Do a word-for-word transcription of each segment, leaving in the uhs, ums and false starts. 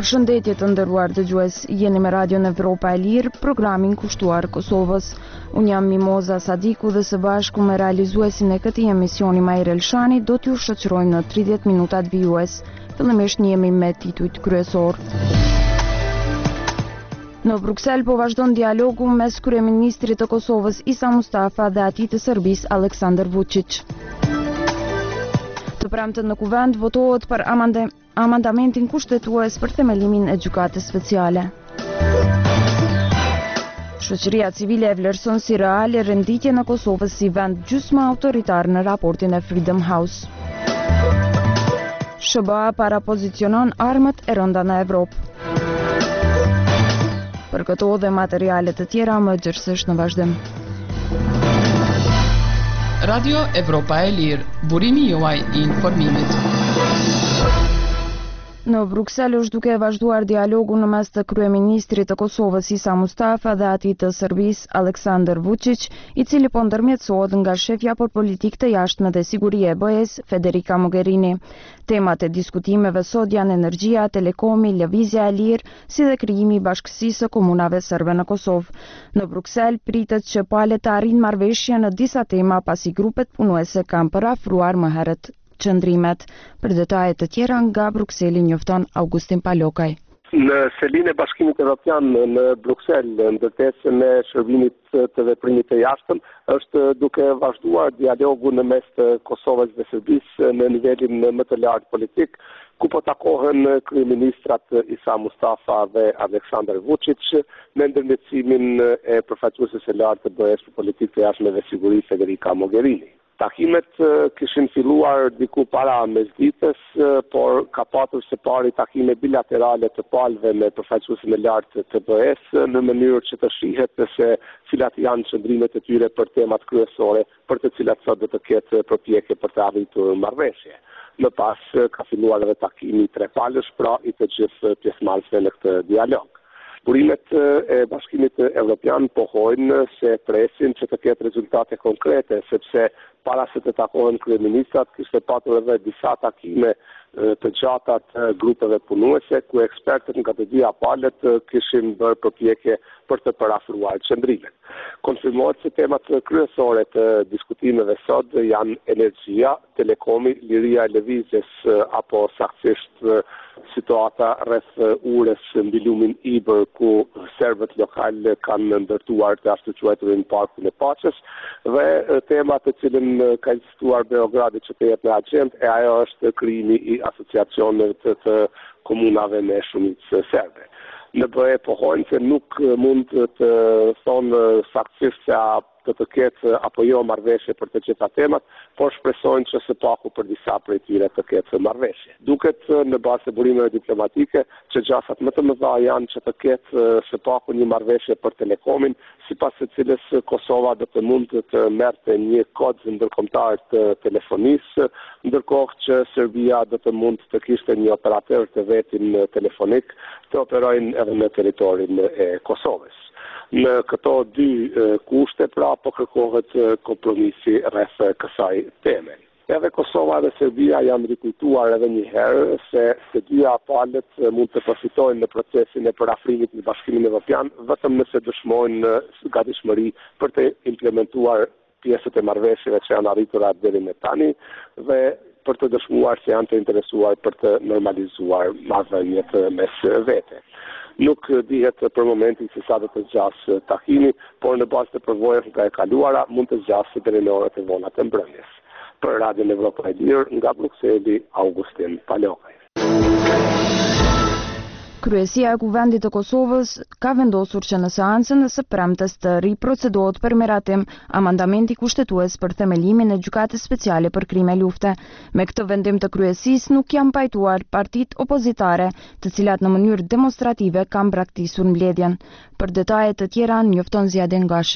Përshëndetje të nderuar dëgjues, jeni me Radion Evropa e Lirë, programin kushtuar Kosovës. Unë jam Mimoza Sadiku dhe së bashku me realizuesin e këtij emisioni Majr Elshani do t'ju shoqërojmë në tridhjetë minutat vijues. Fillimisht jemi me titujt kryesor. Në Bruksel po vazhdon dialogu mes kryeministrit të Kosovës Isa Mustafa dhe atij të Serbisë Aleksandar Vučić. Të premten në kuvend votohet për amande, amandamentin kushtetues për themelimin e gjykatës speciale. Shoqëria civile e vlerëson si reale renditjen e Kosovës si vend gjysmë autoritar në raportin e Freedom House. S B A parapozicionon armët e rënda në Evropë. Për këto dhe materialet të tjera më gjithsesi në vazhdim. Radio Evropa e Lirë, burimi juaj i informimit. Në Bruksel është duke vazhduar dialogu në mes të kryeministrit të Kosovës Isa Mustafa dhe atij të Serbisë Aleksandar Vučić, i cili po ndërmjetësohet nga shefja për politikë të jashtme dhe siguri e B E-s Federica Mogherini. Temat e diskutimeve sot janë energjia, telekomi, lëvizja e lirë, si dhe krijimi i bashkësisë së komunave serbe në Kosovë. Në Bruksel pritet që palët të arrijnë marrëveshje në disa tema pasi grupet punuese kanë parafruar më herët qëndrimet. Për detajet të tjera nga Brukseli njofton Augustin Palokaj. Në selinë e Bashkimit Evropian në Bruksel, ndërtesën e shërbimit të veprimit të jashtëm, është duke vazhduar dialogu në mes të Kosovës dhe Serbisë në nivelin më të lartë politik, ku po takohen kryeministrat Isa Mustafa dhe Aleksandar Vučić me ndërmjetësimin e përfaqësueses së lartë të B E-s për politikë të jashtme dhe siguri Federica Mogherini. Takimet kishin filluar diku para mesditës, por ka patur së pari takime bilaterale të palëve me përfaqësuesin e lartë të B E-s në mënyrë që të shihet se cilat janë qëndrimet e tyre për temat kryesore, për të cilat sot do të ketë përpjekje për të arritur marrëveshje. Më pas ka filluar edhe takimi trepalësh pra i të gjithë pjesëmarrësve në këtë dialog. Burimet e Bashkimit Evropian pohojnë se presin që të ketë rezultate konkrete, sepse para se të takohen kryeministrat, kishte patur edhe disa takime të gjata të grupeve punuese, ku ekspertët nga të dyja palët kishin bërë përpjekje për të parafruar qëndrimet. Konfirmohet se temat kryesore të diskutimeve sot janë energjia, telekomi, liria e lëvizjes apo saktësisht situata rreth urës mbi lumin Ibër, ku serbët lokal kanë ndërtuar të ashtu quajturin Parkun e Paqes, dhe tema të cilën ka insistuar Beogradi që të jetë në agjendë e ajo është krijimi i asociacioneve të, të komunave me shumicë serbe. Në B E pohojnë se nuk mund të thonë saktësisht se a të të ketë apo jo marrëveshje për të gjitha temat, por shpresojnë që së paku për disa prej tyre të ketë marrëveshje. Duket në bazë të burimeve diplomatike që gjasat më të mëdha janë që të ketë së paku një marrëveshje për telekomin, sipas së cilës Kosova do të mund të merrte një kod ndërkombëtar të telefonisë, ndërkohë që Serbia do të mund të kishte një operator të vetin telefonik të operojnë edhe në territorin e Kosovës. Në këto dy kushte pra po kërkohet kompromisi rreth kësaj teme. Edhe Kosova dhe Serbia janë rikujtuar edhe një herë se të dyja palët mund të përfitojnë në procesin e parafrimit në Bashkimin Evropian vetëm nëse dëshmojnë gatishmëri për të implementuar pjesët e marrëveshjeve që janë arritura deri më tani dhe për të dëshmuar se janë të interesuar për të normalizuar marrëdhëniet mes vete. Nuk dihet për momentin se sa do të zgjasë takimi, por në bazë të përvojave nga e kaluara mund të zgjasë deri në orët e vona të mbrëmjes. Për Radion Evropa e Lirë nga Brukseli, Augustin Palokaj. Kryesia e Kuvendit të Kosovës ka vendosur që në seancën e së premtes të riprocedohet për miratim amandamenti kushtetues për themelimin e gjykatës speciale për krime lufte. Me këtë vendim të kryesisë nuk janë pajtuar partitë opozitare, të cilat në mënyrë demonstrative kanë braktisur mbledhjen. Për detajet të tjera njofton Zjadin Gashi.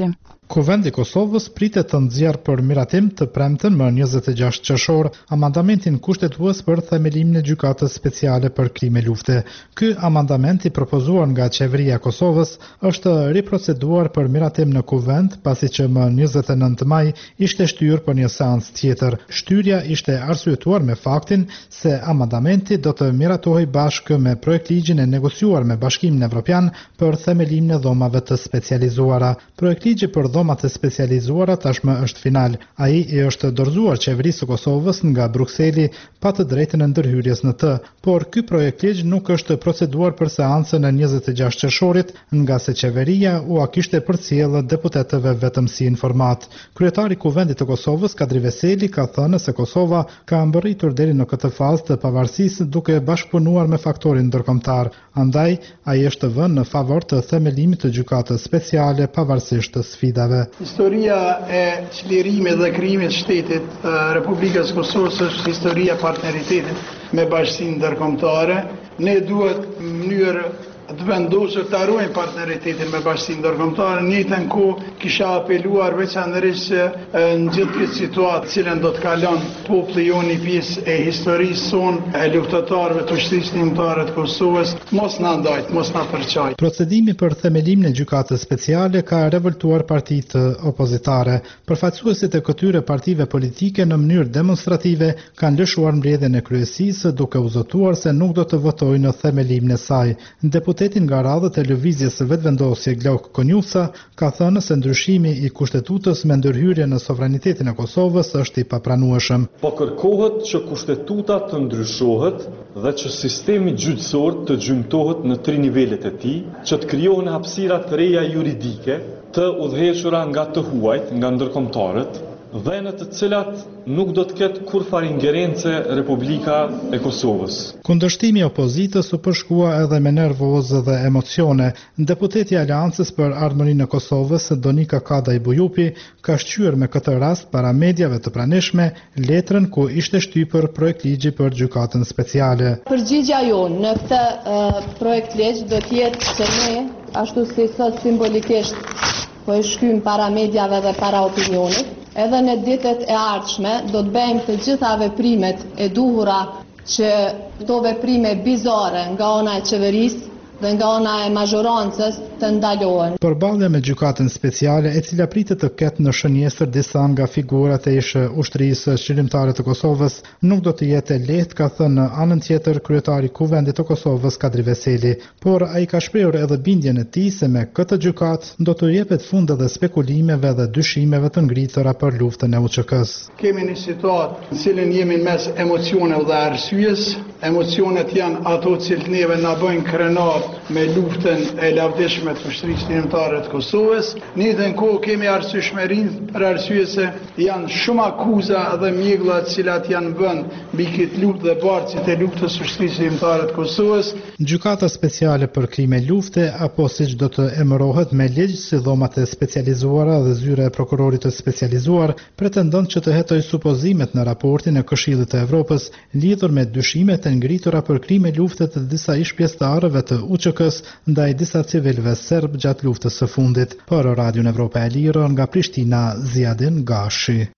Kuvendi i Kosovës pritet të nxjerrë për miratim të premten më njëzet e gjashtë qershor amandamentin kushtetues për themelimin e gjykatës speciale për krime lufte. Ky amandament i propozuar nga qeveria e Kosovës është riproceduar për miratim në kuvend, pasi që më njëzet e nëntë maj ishte shtyrë për një seancë tjetër. Shtyrja ishte arsyetuar me faktin se amandamenti do të miratohej bashkë me projektligjin e negociuar me Bashkimin Evropian për themelimin e dhomave të specializuara. Projektligji për dhomat e specializuara tashmë është final. Ai i është dorëzuar qeverisë së Kosovës nga Brukseli pa të drejtën e ndërhyrjes në të, por ky projektligj nuk është proceduar për seancën e njëzet e gjashtë qershorit, nga se qeveria u a kishte përcjellë deputetëve vetëm si informat. Kryetari i Kuvendit të Kosovës, Kadri Veseli, ka thënë se Kosova ka mbërritur deri në këtë fazë të pavarësisë duke bashkëpunuar me faktorin ndërkombëtar. Andaj, ai është vënë në favor të themelimit të gjykatës speciale pavarësisht të sfidave. Historia e çlirimit dhe krijimit të shtetit e Republikës Kosovës është historia e partneritetit me bashkinë ndërkombëtare. Ne duhet në mënyrë të vendosur të harrojmë partneritetin me bashkinë ndërkombëtare. Në njëjtën kohë kisha apeluar veçanërisht në gjithë këtë situatë cilën do të kalon populli jonë një pjesë e historisë sonë e luftëtarëve të ushtrisë ndërkombëtare të Kosovës, mos na ndajt, mos na përçaj. Procedimi për themelimin e gjykatës speciale ka revoltuar partitë opozitare. Përfaqësuesit e këtyre partive politike në mënyrë demonstrative kanë lëshuar mbledhjen e kryesisë duke u zotuar se nuk do të votojnë në themelimin e saj. Deputetin nga radhët e lëvizjes së vetëvendosje Glauk Konjuca ka thënë se ndryshimi i kushtetutës me ndërhyrje në sovranitetin e Kosovës është i papranueshëm. Po kërkohet që kushtetuta të ndryshohet dhe që sistemi gjyqësor të gjymtohet në tri nivelet e tij, që të krijohen hapësira të reja juridike të udhëhequra nga të huajt, nga ndërkombëtarët, dhe në të cilat nuk do të ketë kurfar ingerence Republika e Kosovës. Kundërshtimi i opozitës u përshkua edhe me nervozë dhe emocione. Deputeti i Aleancës për Ardhmërinë e Kosovës, Donika Kadaj Bujupi, ka shqyrë me këtë rast para mediave të pranishme letrën ku ishte shtypur projektligji për gjykatën speciale. Përgjigjja jonë në këtë uh, projektligj do të jetë që ne, ashtu si sot simbolikisht po e shkym para mediave dhe para opinionit, edhe në ditët e ardhshme do të bëjmë të gjitha veprimet e duhura që këto veprime bizare nga ana e qeverisë dhe nga ana e mazhorancës të ndalohen. Përballja me gjykatën speciale, e cila pritet të ketë në shënjestër disa nga figurat e ish ushtrisë qëllimtare të Kosovës, nuk do të jetë e lehtë, ka thënë në anën tjetër kryetari i Kuvendit të Kosovës Kadri Veseli, por ai ka shprehur edhe bindjen e tij se me këtë gjykatë do të jepet fund edhe spekulimeve dhe dyshimeve të ngritura për luftën e U Q K-s. Kemi një situatë në cilën jemi mes emocioneve dhe arsyes. Emocionet janë ato që neve na bëjnë krenar me luftën e lavdishme të ushtrisë ndërkombëtare të Kosovës. Në njëjtën kohë kemi arsyeshmërinë për arsye se janë shumë akuza dhe mjeglla të cilat janë vënë mbi këtë luftë dhe barcit e luftës së ushtrisë ndërkombëtare të Kosovës. Gjykata speciale për krime lufte, apo siç do të emërohet me ligj si dhomat e specializuara dhe zyra e prokurorit të specializuar, pretendon që të hetoj supozimet në raportin e Këshillit të Evropës lidhur me dyshimet e ngritura për krime lufte të disa ish pjesëtarëve të U Q K-s ndaj disa civilëve serb gjatë luftës së fundit. Për Radion Evropa e Lirë nga Prishtina, Ziadin Gashi.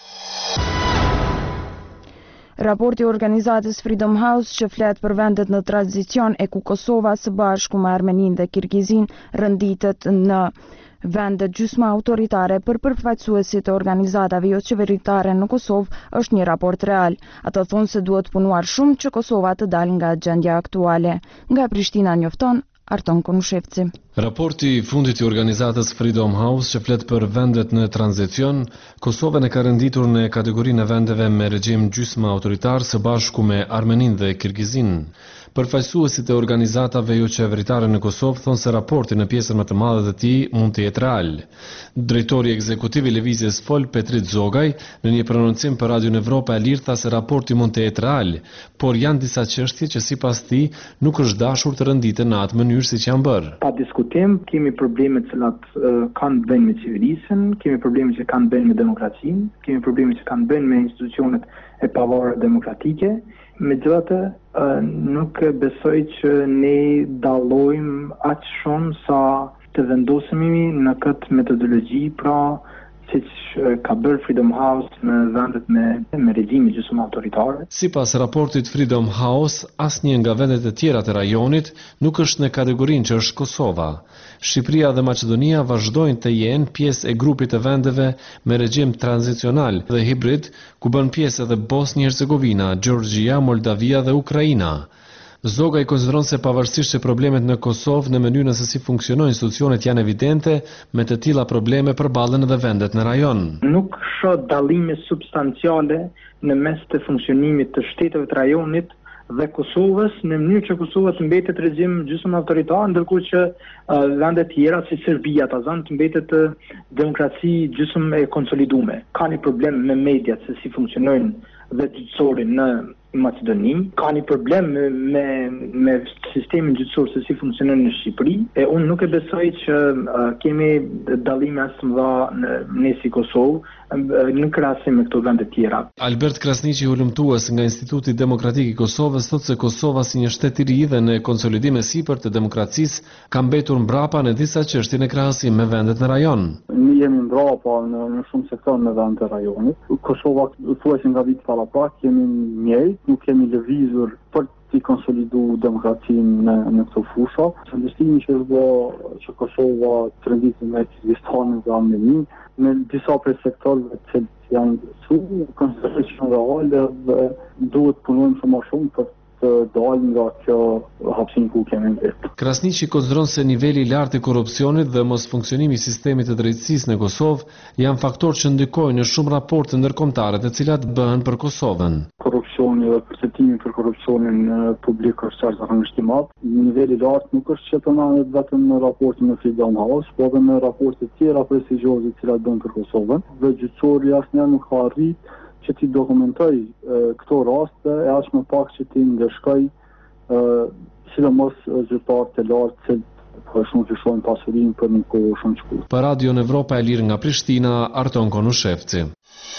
Raporti i organizatës Freedom House që flet për vendet në tranzicion e ku Kosova së bashku me Armeninë dhe Kirgizin rënditet në vendet gjysma autoritare për përfaqësuesit e organizatave jo qeveritare në Kosovë është një raport real. Ata thonë se duhet punuar shumë që Kosova të dalë nga gjendja aktuale. Nga Prishtina njofton Arton Konushevci. Raporti i fundit i organizatës Freedom House që flet për vendet në tranzicion, Kosovën e ka renditur në kategorinë e vendeve me regjim gjysma autoritar së bashku me Armeninë dhe Kirgizin. Përfaqësuesit e organizatave jo qeveritare në Kosovë thonë se raporti në pjesën më të madhe të tij mund të jetë real. Drejtori ekzekutiv i lëvizjes Fol Petrit Zogaj në një prononcim për Radion Evropa e Lirë tha se raporti mund të jetë real, por janë disa çështje që sipas tij nuk është dashur të renditen në atë mënyrë siç janë bërë. Pa diskutim, kemi probleme të cilat uh, kanë të bëjnë me civilisën, kemi probleme që kanë të bëjnë me demokracinë, kemi probleme që kanë të bëjnë me institucionet e pavarura demokratike. Megjithatë, uh, nuk besoj që ne dallojmë aq shumë sa të vendosemi në këtë metodologji, pra siç ka bërë Freedom House në vendet me, me regjime gjysmë autoritare. Sipas raportit Freedom House, asnjë nga vendet e tjera të rajonit nuk është në kategorinë që është Kosova. Shqipëria dhe Maqedonia vazhdojnë të jenë pjesë e grupit të vendeve me regjim tranzicional dhe hibrid, ku bën pjesë edhe Bosnjë-Hercegovina, Gjeorgjia, Moldavia dhe Ukraina. Zoga i konsideron se pavarësisht se problemet në Kosovë në mënyrën se si funksionojnë institucionet janë evidente, me të tilla probleme përballen edhe vendet në rajon. Nuk shoh dallime substanciale në mes të funksionimit të shteteve të rajonit dhe Kosovës, në mënyrë që Kosova të mbetet regjim gjysmë autoritar, ndërkohë që uh, vende tjera si Serbia ta zanë të mbetet uh, demokraci gjysmë e konsoliduar. Ka një problem me mediat se si funksionojnë dhe gjyqësori në Macedoni, ka një problem me, me, me sistemin gjyqësor se si funksionon në Shqipëri, e unë nuk e besoj që uh, kemi dallime as të mëdha në, në si Kosovë, në krahasim me këto vende tjera. Albert Krasniqi, hulumtues nga Instituti Demokratik i Kosovës, thotë se Kosova si një shtet i ri dhe në konsolidim e sipër të demokracisë ka mbetur mbrapa në disa çështje në krahasim me vendet në rajon. Ne jemi mbrapa në, në shumë sektor në vendet e rajonit. Kosova thuajse nga vit paraprak jemi mjejt, nuk kemi lëvizur për të konsolidu demokracinë në, në këto fusha. Qëndërtimi që është bë që Kosova të renditën me Kirgistanin dhe Armeninë, në disa prej sektorëve që janë su, konsideroj që në reale dhe duhet punojmë shumë më shumë për të dalë nga kjo hapësin ku kemi vetë. Krasniqi konsideron se niveli i lartë i korrupsionit dhe mos funksionimi i sistemit të drejtësisë në Kosovë janë faktorë që ndikojnë në shumë raporte ndërkombëtare të cilat bëhen për Kosovën. Korrupsioni dhe përcetimi për korrupsionin publik është jashtëzakonisht i madh. Niveli i lartë nuk është që përmendet vetëm në raportin e Freedom House, por edhe në raporte të tjera prestigjioze të cilat bëhen për Kosovën. Dhe gjyqësori asnjëherë nuk ka arritë që ti dokumentoj e, këto raste e aq më pak që ti ndërshkoj sidomos zyrtarë të lartë që po shumë fishojnë pasurinë për një kohë shumë të shkurtër. Për Radio Evropa e Lirë nga Prishtina, Arton Konushevci.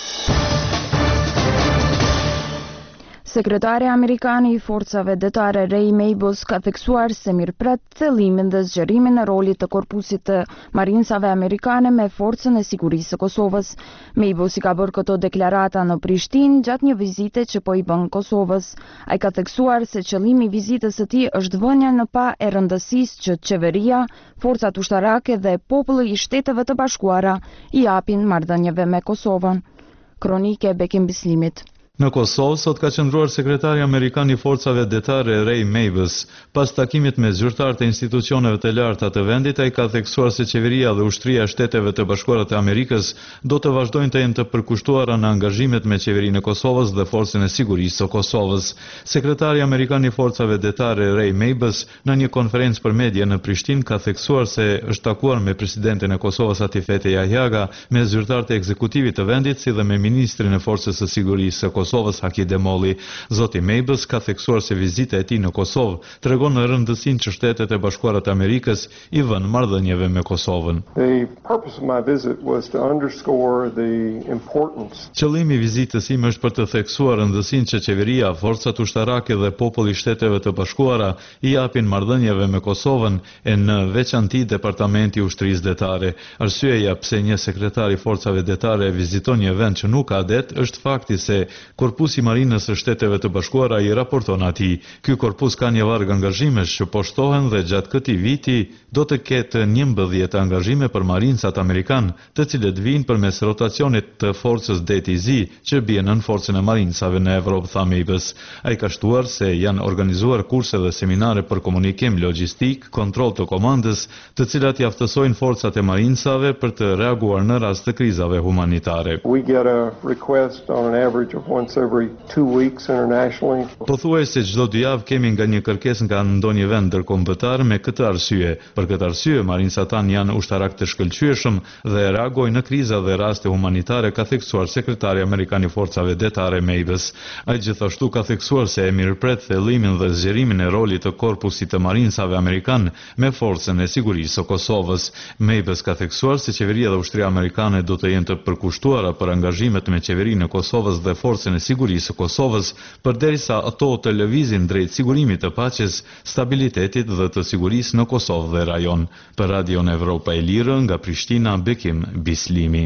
Sekretari amerikan i forcave detare Ray Mabus ka theksuar se mirëpret thellimin dhe zgjerimin e rolit të korpusit të marinsave amerikane me forcën e sigurisë së Kosovës. Mabus i ka bërë këto deklarata në Prishtinë gjatë një vizite që po i bën Kosovës. Ai ka theksuar se qëllimi i vizitës së tij është vënia në pa e rëndësisë që qeveria, forcat ushtarake dhe populli i Shteteve të Bashkuara i japin marrëdhënieve me Kosovën. Kronike Bekim Bislimit. Në Kosovë sot ka qëndruar sekretari amerikan i forcave detare Ray Mabus. Pas takimit me zyrtarët e institucioneve të larta të vendit, ai ka theksuar se qeveria dhe ushtria e Shteteve të Bashkuara të Amerikës do të vazhdojnë të jenë të përkushtuara në angazhimet me qeverinë e Kosovës dhe forcën e sigurisë së Kosovës. Sekretari amerikan i forcave detare Ray Mabus në një konferencë për media në Prishtinë ka theksuar se është takuar me presidentin e Kosovës Atifete Jahjaga, me zyrtarët e ekzekutivit të vendit si dhe me ministrin e forcës së sigurisë së Kosovës Kosovës Haki Demolli. Zoti Mabus ka theksuar se vizita e tij në Kosovë tregon në rëndësinë që Shtetet e Bashkuara të Amerikës i vënë marrëdhënieve me Kosovën. Qëllimi i vizitës ime është për të theksuar rëndësinë që qeveria, forcat ushtarake dhe populli i Shteteve të Bashkuara i japin marrëdhënieve me Kosovën e në veçanti Departamenti i Ushtrisë Detare. Arsyeja pse një sekretar i forcave detare viziton një vend që nuk ka det është fakti se Korpusi Marinës së Shteteve të Bashkuara i raporton atij. Ky korpus ka një varg angazhimesh që po shtohen dhe gjatë këtij viti do të ketë njëmbëdhjetë angazhime për marincat amerikan, të cilët vijnë përmes rotacionit të forcës D T Z që bie nën forcën e marinsave në Evropë, tha Mabus. Ai ka shtuar se janë organizuar kurse dhe seminare për komunikim logjistik, kontroll të komandës, të cilat i aftësojnë forcat e marinsave për të reaguar në rast të krizave humanitare. We get a request on an average of once every two weeks internationally. Pothuajse çdo dy javë kemi nga një kërkesë nga ndonjë vend ndërkombëtar me këtë arsye. Për këtë arsye, marinsat tanë janë ushtarak të shkëlqyeshëm dhe reagojnë në kriza dhe raste humanitare, ka theksuar sekretari amerikan i forcave detare Mabus. Ai gjithashtu ka theksuar se e mirëpret thellimin dhe zgjerimin e rolit të korpusit të marinsave amerikan me forcën e sigurisë së Kosovës. Mabus ka theksuar se qeveria dhe ushtria amerikane do të jenë të përkushtuara për angazhimet me qeverinë e Kosovës dhe forcën e Sigurisë së Kosovës, përderisa ato të lëvizin drejt sigurimit të paqes, stabilitetit dhe të sigurisë në Kosovë dhe rajon. Për Radion Evropa e Lirë, nga Prishtina, Bekim Bislimi.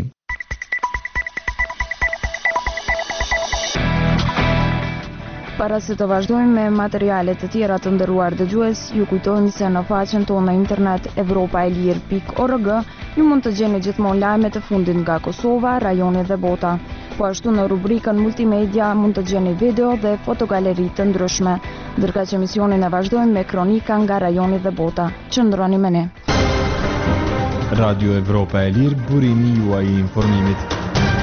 Para se të vazhdojmë me materialet të tjera të nderuar dëgjues, ju kujtojmë se në faqen tonë në internet evropa e lirë pikë org ju mund të gjeni gjithmonë lajme të fundit nga Kosova, rajoni dhe bota. Po ashtu në rubrikën multimedia mund të gjeni video dhe fotogaleri të ndryshme. Ndërka që emisionin e vazhdojmë me kronika nga rajoni dhe bota. Qëndroni me ne. Radio Evropa e Lirë, burimi juaj i informimit.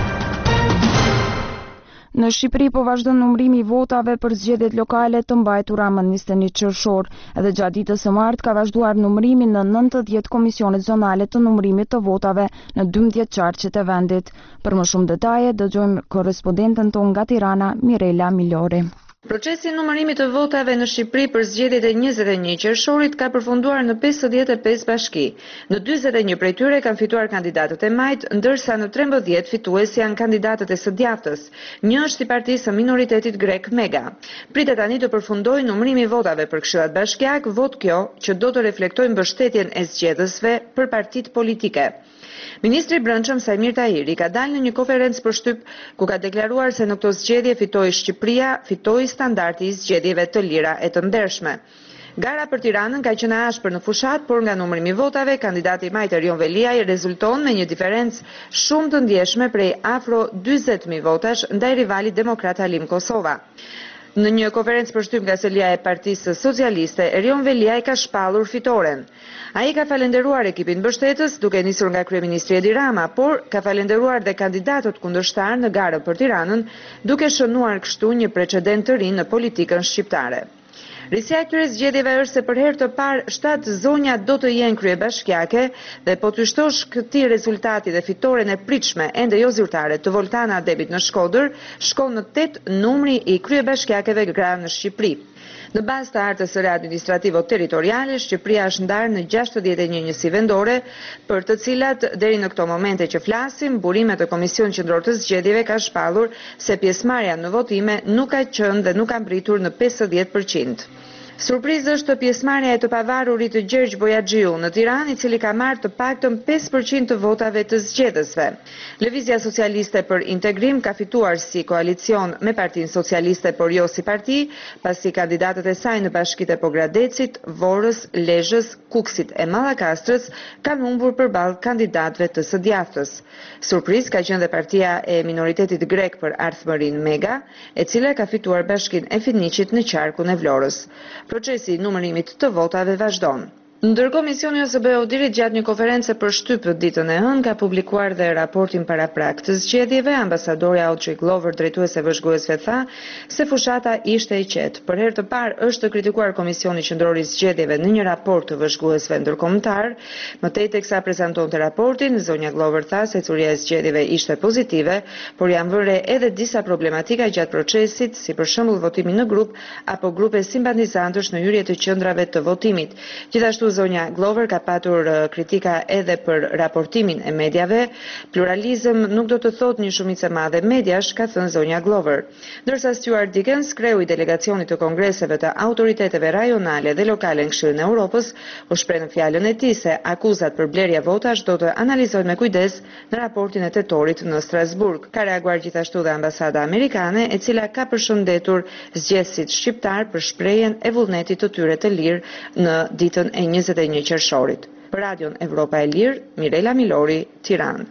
Në Shqipëri po vazhdon numërimi i votave për zgjedhjet lokale të mbajtura më njëzet e një qershor. Edhe gjatë ditës së martë ka vazhduar numërimi në nëntëdhjetë komisionet zonale të numërimit të votave në dymbëdhjetë qarqet e vendit. Për më shumë detaje dëgjojmë korrespondenten tonë nga Tirana, Mirela Milori. Procesi i numërimit të votave në Shqipëri për zgjedhjet e njëzet e një qershorit ka përfunduar në pesëdhjetë e pesë bashki. Në dyzet e një prej tyre kanë fituar kandidatët e majt, ndërsa në trembëdhjetë fitues janë kandidatët e së djathtës. Një është i partisë së minoritetit grek Mega. Pritet tani të përfundojë numërimi i votave për këshillat bashkiak, vot kjo që do të reflektojë mbështetjen e zgjedhësve për partitë politike. Ministri i Brendshëm Sajmir Tahiri ka dalë në një konferencë për shtyp ku ka deklaruar se në këto zgjedhje fitoi Shqipëria, fitoi standardi i zgjedhjeve të lira e të ndershme. Gara për Tiranën ka qenë e ashpër në fushat, por nga numërimi i votave, kandidati i majtë Erion Veliaj rezulton me një diferencë shumë të ndjeshme prej afro dyzet mijë votash ndaj rivalit Demokrat Halim Kosova. Në një konferencë për shtyp nga selia e Partisë Socialiste, Erion Veliaj ka shpallur fitoren. Ai ka falenderuar ekipin mbështetës, duke nisur nga kryeministri Edi Rama, por ka falenderuar dhe kandidatët kundërshtar në garën për Tiranën, duke shënuar kështu një precedent të ri në politikën shqiptare. Risja e këtyre zgjedhjeve është se për herë të parë shtatë zonja do të jenë kryebashkiake dhe po të shtosh këtij rezultati dhe fitoren e pritshme ende jo zyrtare të Voltana Debit në Shkodër, shkon në tetë numri i kryebashkiakeve gra në Shqipëri. Në bazë të artës së re administrativo-territoriale, Shqipëria është ndarë në gjashtëdhjetë e një njësi vendore, për të cilat deri në këto momente që flasim, burimet e Komisionit Qendror të Zgjedhjeve ka shpallur se pjesëmarrja në votime nuk ka qenë dhe nuk ka mbritur në pesëdhjetë përqind. Surprizë është pjesëmarrja e të pavarurit të Gjergj Bojaxhiu në Tiranë, i cili ka marrë të paktën pesë përqind të votave të zgjedhësve. Lëvizja Socialiste për Integrim ka fituar si koalicion me Partinë Socialiste, por jo si parti, pasi kandidatët e saj në bashkitë e Pogradecit, Vorrës, Lezhës, Kuksit e Mallakastrës kanë humbur përballë kandidatëve të së djathtës. Surprizë ka qenë dhe partia e minoritetit grek për ardhmërinë Mega, e cila ka fituar bashkinë e Finiqit në qarkun e Vlorës. Procesi i numërimit të votave vazhdon. Ndërkohë, Komisioni O S B Auditi gjatë një konference për shtyp ditën e hënë ka publikuar dhe raportin paraprak të zgjedhjeve. Ambasadori Audrey Glover, drejtuese e vëzhguesve, tha se fushata ishte e qetë. Për herë të parë është të kritikuar Komisioni Qendror i Zgjedhjeve në një raport të vëzhguesve ndërkombëtar. Më tej teksa prezantonte raportin, zonja Glover tha se ecuria e zgjedhjeve ishte pozitive, por janë vënë edhe disa problematika gjatë procesit, si për shembull votimi në grup apo grupe simpatizantësh në hyrje të qendrave të votimit. Gjithashtu zonja Glover ka patur kritika edhe për raportimin e mediave. Pluralizëm nuk do të thotë një shumicë e madhe mediash, ka thënë zonja Glover. Ndërsa Stuart Dickens, kreu i delegacionit të kongreseve të autoriteteve rajonale dhe lokale në Këshillin e Europës, u shpreh në fjalën e tij se akuzat për blerje votash do të analizohen me kujdes në raportin e tetorit në Strasburg. Ka reaguar gjithashtu dhe ambasada amerikane, e cila ka përshëndetur zgjedhësit shqiptar për shprehjen e vullnetit të tyre të lirë në ditën e njëzet e një qershorit. Për Radion Evropa e Lirë, Mirela Milori, Tiranë.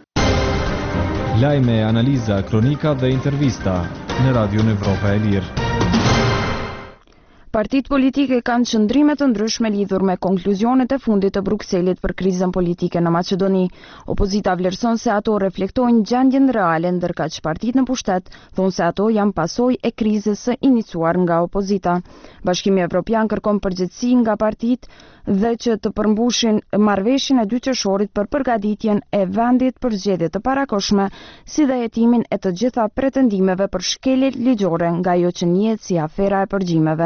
Lajme, analiza, kronika dhe intervista në Radion Evropa e Lirë. Partitë politike kanë qëndrime të ndryshme lidhur me konkluzionet e fundit të Brukselit për krizën politike në Maqedoni. Opozita vlerëson se ato reflektojnë gjendjen reale, ndërkaq partitë në pushtet thonë se ato janë pasojë e krizës së iniciuar nga opozita. Bashkimi Evropian kërkon përgjegjësi nga partitë dhe që të përmbushin marrëveshjen e dy qershorit për përgatitjen e vendit për zgjedhje të parakoshme, si dhe hetimin e të gjitha pretendimeve për shkelje ligjore nga ajo që njihet si afera e përgjimeve.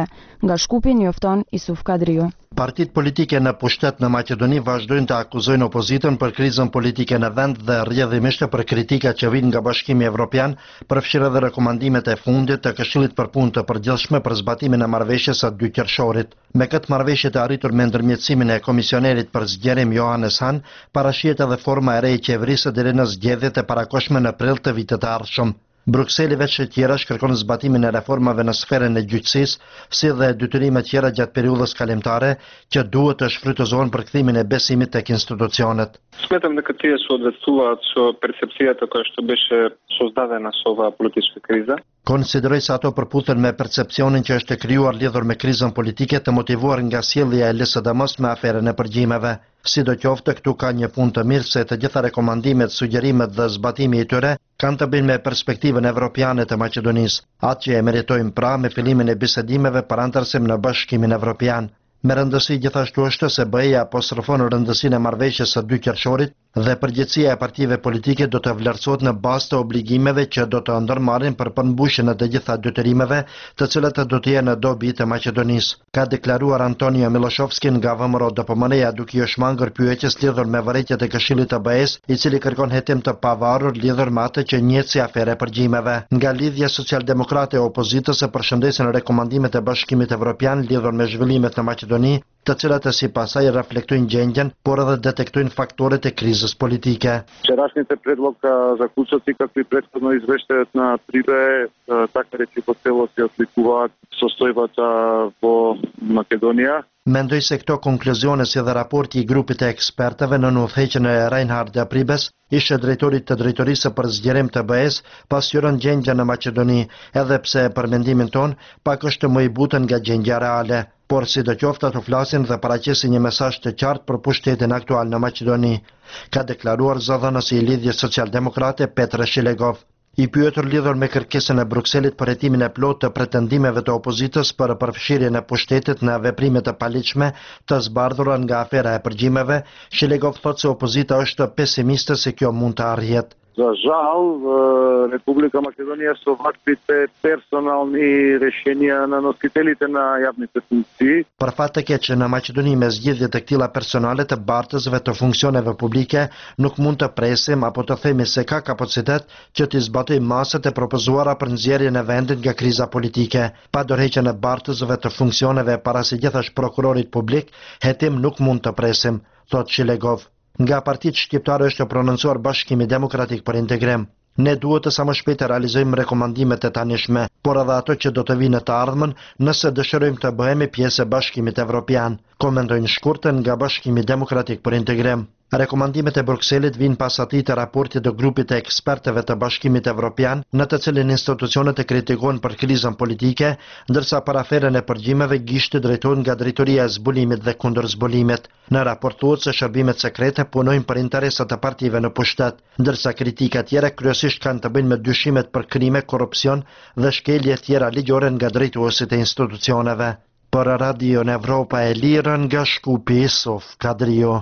Nga Shkupi njofton Isuf Kadriu. Partitë politike në pushtet në Maqedoni vazhdojnë të akuzojnë opozitën për krizën politike në vend dhe rrjedhimisht për kritikat që vijnë nga Bashkimi Evropian, përfshirë edhe rekomandimet e fundit të Këshillit për Punë të Përgjithshme për zbatimin e marrëveshjes së dy qershorit. Me këtë marrëveshje të arritur me ndërmjetësimin e komisionerit për zgjerim Johannes Hahn, parashihet edhe forma e re e qeverisë deri në zgjedhjet e parakohshme në prill të vitit të ardhshëm. Brukseli veç e tjera shkërkon zbatimin e reformave në sferën e gjyqësisë, si dhe detyrime tjera gjatë periudhës kalimtare që duhet të shfrytëzohen për kthimin e besimit tek institucionet. Smatram дека тие се одветствуваат со перцепцијата која што беше создадена со оваа политичка криза. Konsideroj se ato përputhen me percepcionin që është krijuar lidhur me krizën politike të motivuar nga sjellja e L S D M-s me aferën e përgjimeve. Sidoqoftë, këtu ka një punë të mirë se të gjitha rekomandimet, sugjerimet dhe zbatimi i tyre kanë të bëjnë me perspektivën evropiane të Maqedonisë, atë që e meritojmë pra me fillimin e bisedimeve për antarësim në Bashkimin Evropian. Me rëndësi gjithashtu është se B E-ja apostrofon rëndësinë e marrëveshjes së dy qershorit dhe përgjegjësia e partive politike do të vlerësohet në bazë të obligimeve që do të ndërmarrin për përmbushjen e të gjitha detyrimeve, të cilat do të jenë në dobi të Maqedonisë, ka deklaruar Antonio Miloshovski nga V M R O D P M N-ja duke i shmangur pyetjes lidhur me vërejtjet e Këshillit të B E-s, i cili kërkon hetim të pavarur lidhur me atë që njihet si afere përgjimeve. Nga lidhja socialdemokrate e opozitës e përshëndesin rekomandimet e Bashkimit Evropian lidhur me zhvillimet në Maqedoni, të cilat e sipas saj reflektojnë gjendjen, por edhe detektojnë faktorët e krizës politike. Вчерашните предлога заклучоци, както и претходно извештајот на Трибе, така речи по целост ја осликуваат состојбата во Македонија. Mendoj se këto konkluzione si dhe raporti i grupit e ekspertëve në udhëheqjen e Reinhard Apribes, ishte drejtorit të drejtorisë për zgjerim të B E-s, pasqyron gjendja në Maqedoni, edhe pse për mendimin ton pak është më i butën nga gjendja reale. Por sidoqoftë ato flasin dhe paraqesin një mesazh të qartë për pushtetin aktual në Maqedoni, ka deklaruar zëdhënësi i lidhjes socialdemokrate Petre Shilegov. I pyetur lidhur me kërkesën e Brukselit për hetimin e plotë të pretendimeve të opozitës për përfshirjen e pushtetit në veprime të paligjshme të zbardhura nga afera e përgjimeve, Shilegov thotë se opozita është pesimiste se kjo mund të arrihet. За жал, Република Македонија со ваквите персонални решенија на носителите на јавните функции. Për fat të keq që në Maqedoni me zgjedhje të këtilla personale të bartësve të funksioneve publike nuk mund të presim apo të themi se ka kapacitet që të zbatojë masat e propozuara për nxjerrjen e vendit nga kriza politike. Pa dorëheqjen e bartësve të funksioneve para se gjithashtu prokurorit publik, hetim nuk mund të presim, thot Shilegov. Nga partitë shqiptare është prononcuar Bashkimi Demokratik për Integrim. Ne duhet të sa më shpejt të realizojmë rekomandimet e tanishme, por edhe ato që do të vinë në të ardhmen nëse dëshirojmë të bëhemi pjesë e Bashkimit Evropian, komentojnë shkurtën nga Bashkimi Demokratik për Integrim. Rekomandimet e Brukselit vijnë pas atij të raportit të grupit të ekspertëve të Bashkimit Evropian, në të cilin institucionet e kritikojnë për krizën politike, ndërsa për aferën e përgjimeve gishti drejtohen nga drejtoria e zbulimit dhe kundër zbulimit. Në raport thuhet se shërbimet sekrete punojnë për interesat e partive në pushtet, ndërsa kritika tjera kryesisht kanë të bëjnë me dyshimet për krime, korrupsion dhe shkelje tjera ligjore nga drejtuesit e institucioneve. Për Radio Evropa e Lirë nga Shkupi, Isuf Kadriu.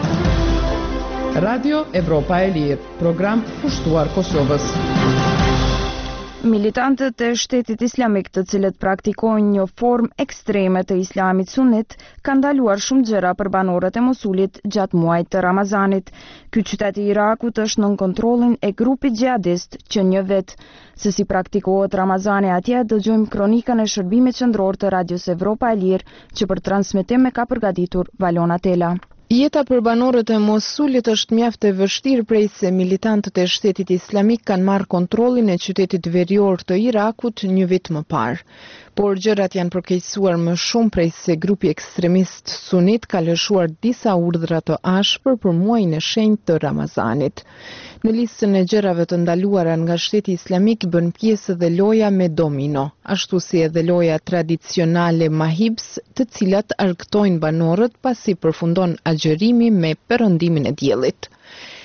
Radio Evropa e Lirë, program pushtuar Kosovës. Militantët e shtetit islamik, të cilët praktikojnë një formë ekstreme të islamit sunit, kanë ndaluar shumë gjëra për banorët e Mosulit gjatë muajit të Ramazanit. Ky qytet i Irakut është nën kontrollin e grupit xhihadist që një vet. Se si praktikohet Ramazani atje, dëgjojmë kronikën e shërbimit qendror të Radios Evropa e Lirë, që për transmetim e ka përgatitur Valona Tela. Jeta për banorët e Mosulit është mjaft e vështirë prej se militantët e shtetit islamik kanë marrë kontrollin e qytetit verior të Irakut një vit më parë. Por gjërat janë përkeqësuar më shumë prej se grupi ekstremist sunit ka lëshuar disa urdhra të ashpër për muajin e shenjtë të Ramazanit. Në listën e gjërave të ndaluara nga shteti islamik bën pjesë edhe loja me domino, ashtu si edhe loja tradicionale mahibs, të cilat argëtojnë banorët pasi përfundon agjërimi me perëndimin e diellit.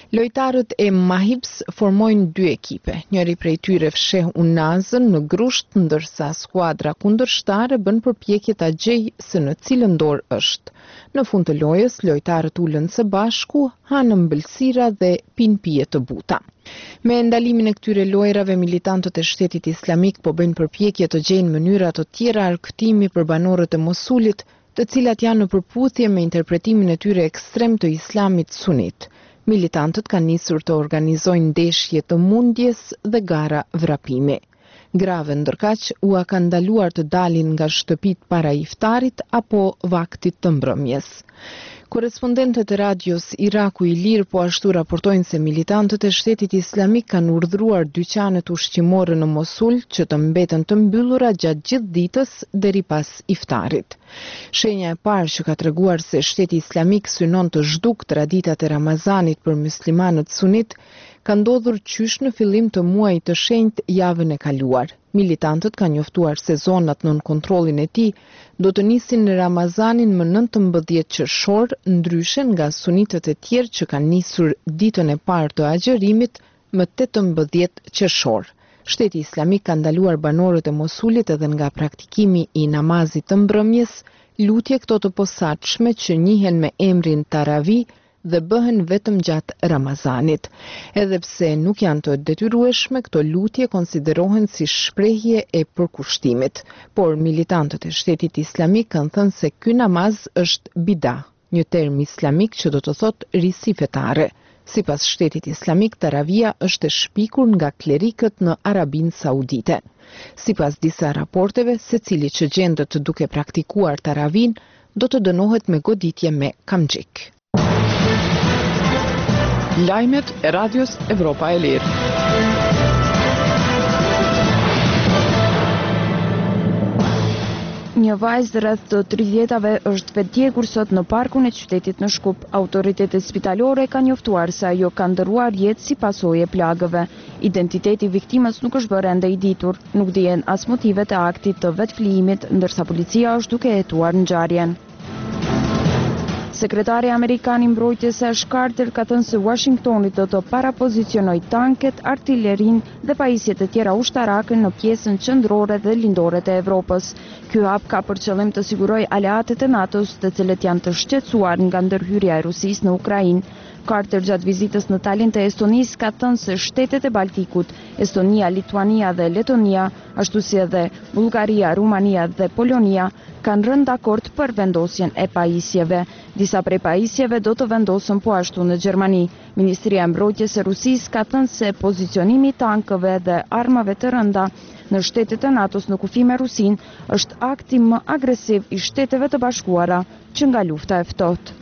Lojtarët e Mahibs formojnë dy ekipe. Njëri prej tyre fsheh Unazën në grusht, ndërsa skuadra kundërshtare bën përpjekje ta gjejë se në cilën dorë është. Në fund të lojës, lojtarët ulën së bashku, hanë ëmbëlsira dhe pinë pije të buta. Me ndalimin e këtyre lojrave, militantët e Shtetit Islamik po bëjnë përpjekje të gjejnë mënyra të tjera argëtimi për banorët e Mosulit, të cilat janë në përputhje me interpretimin e tyre ekstrem të Islamit sunit. Militantët kanë nisur të organizojnë ndeshje të mundjes dhe gara vrapimi. Grave ndërkaq u ka ndaluar të dalin nga shtëpit para iftarit apo vaktit të mbrëmjes. Korespondentët e radios Iraku i Lirë po ashtu raportojnë se militantët e Shtetit Islamik kanë urdhëruar dyqanet ushqimore në Mosul që të mbeten të mbyllura gjatë gjithë ditës deri pas iftarit. Shenja e parë që ka treguar se Shteti Islamik synon të zhduk traditat e Ramazanit për muslimanët sunit ka ndodhur qysh në fillim të muajit të shenjtë javën e kaluar. Militantët kanë njoftuar se zonat nën kontrollin e tij do të nisin në Ramazanin më nëntëmbëdhjetë qershor, ndryshe nga sunitët e tjerë që kanë nisur ditën e parë të agjërimit më tetëmbëdhjetë qershor. Shteti Islamik ka ndaluar banorët e Mosulit edhe nga praktikimi i namazit të mbrëmjes, lutje këto të posaçme që njihen me emrin Taravi dhe bëhen vetëm gjatë Ramazanit. Edhe pse nuk janë të detyrueshme, këto lutje konsiderohen si shprehje e përkushtimit, por militantët e Shtetit Islamik kanë thënë se ky namaz është bida, një term islamik që do të thotë risi fetare. Sipas Shtetit Islamik, Taravia është e shpikur nga klerikët në Arabinë Saudite. Sipas disa raporteve, secili që gjendet duke praktikuar Taravin do të dënohet me goditje me kamxhik. Lajmet e radios Evropa e Lirë. Një vajzë rreth të tridhjetave është vetdjegur sot në parkun e qytetit në Shkup. Autoritetet spitalore kanë njoftuar se ajo ka ndërruar jetë si pasojë e plagëve. Identiteti i viktimës nuk është bërë ende i ditur. Nuk dihen as motivet e aktit të vetflijimit, ndërsa policia është duke hetuar ngjarjen. Sekretari Amerikan i mbrojtjes Ash Carter ka thënë se Washingtoni do të parapozicionojë tanket, artillerin dhe pajisjet e tjera ushtarake në pjesën qendrore dhe lindore të Evropës. Ky hap ka për qëllim të sigurojë aleatet e NATO-s, të cilët janë të shqetësuar nga ndërhyrja e Rusisë në Ukrainë. Carter gjatë vizitës në Tallinn të Estonisë ka thënë se shtetet e Baltikut, Estonia, Lituania dhe Letonia, ashtu si edhe Bullgaria, Rumania dhe Polonia, kanë rënë dakord për vendosjen e pajisjeve. Disa prej pajisjeve do të vendosen po ashtu në Gjermani. Ministria e Mbrojtjes së Rusisë ka thënë se pozicionimi i tankëve dhe armave të rënda në shtetet e NATO-s në kufi me Rusinë është akti më agresiv i Shteteve të Bashkuara që nga lufta e ftohtë.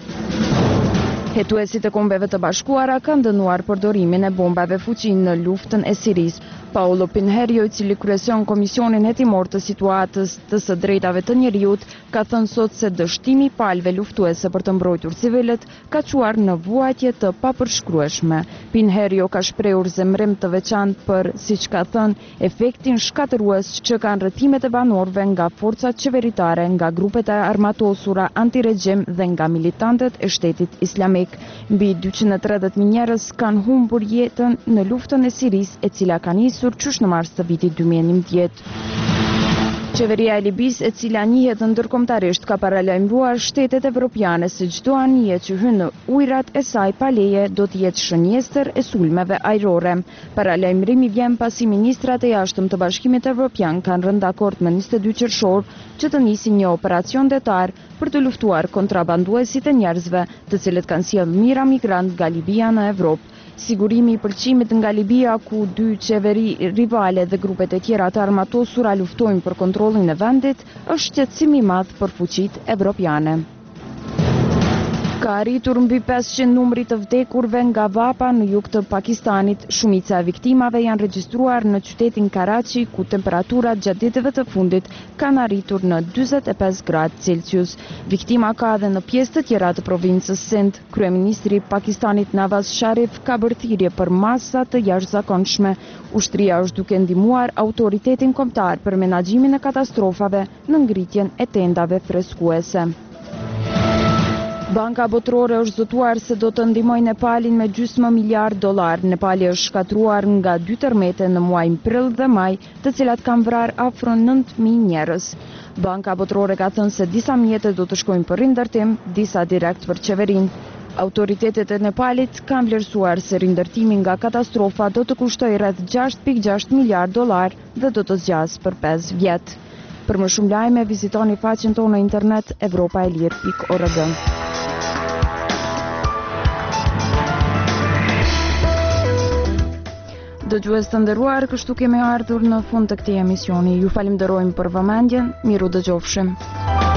Hetuesit e Kombeve të Bashkuara kanë dënuar përdorimin e bombave fuqin në luftën e Sirisë. Paolo Pinherio, i cili kryeson Komisionin Hetimor të Situatës të së Drejtave të Njeriut, ka thënë sot se dështimi i palëve luftuese për të mbrojtur civilët ka çuar në vuajtje të papërshkrueshme. Pinherio ka shprehur zemrim të veçantë për, siç ka thënë, efektin shkatërues që kanë rrethimet e banorëve nga forcat qeveritare, nga grupet e armatosura antiregjim dhe nga militantët e Shtetit Islamik. Mbi dyqind e tridhjetë mijë njerëz kanë humbur jetën në luftën e Sirisë, e cila ka nisur qysh në mars të vitit dy mijë e njëmbëdhjetë. Qeveria e Libisë, e cila njihet ndërkombëtarisht, ka paralajmëruar shtetet evropiane se çdo anije që hyn në ujërat e saj pa leje do të jetë shënjestër e sulmeve ajrore. Paralajmërimi vjen pasi ministrat e jashtëm të Bashkimit Evropian kanë rënë dakord më njëzet e dy qershor që të nisin një operacion detar për të luftuar kontrabanduesit e njerëzve, të cilët kanë sjellë mijëra migrant nga Libia në Evropë. Sigurimi i pëlqimit nga Libia, ku dy qeveri rivale dhe grupet e tjera të armatosura luftojnë për kontrollin e vendit, është shqetësim i madh për fuqitë evropiane. Ka arritur mbi pesëqind numri të vdekurve nga vapa në jug të Pakistanit. Shumica e viktimave janë regjistruar në qytetin Karachi, ku temperaturat gjatë ditëve të fundit kanë arritur në njëzet e pesë gradë Celsius. Viktima ka edhe në pjesë të tjera të provincës Sindh. Kryeministri i Pakistanit Nawaz Sharif ka bërë thirrje për masa të jashtëzakonshme. Ushtria është duke ndihmuar autoritetin kombëtar për menaxhimin e katastrofave në ngritjen e tendave freskuese. Banka Botërore është zotuar se do të ndihmojë Nepalin me gjysmë miliard dollar. Nepali është shkatruar nga dy tërmete në muajin prill dhe maj, të cilat kanë vrarë afro nëntë mijë njerëz. Banka Botërore ka thënë se disa mjete do të shkojnë për rindërtim, disa direkt për qeverinë. Autoritetet e Nepalit kanë vlerësuar se rindërtimi nga katastrofa do të kushtojë rreth gjashtë pikë gjashtë miliard dollar dhe do të zgjasë për pesë vjet. Për më shumë lajme, vizitoni faqen tonë në internet evropaelir pikë org. Dëgjues të nderuar, kështu kemi ardhur në fund të këtij emisioni. Ju falenderojmë për vëmendjen, miru dëgjofshim.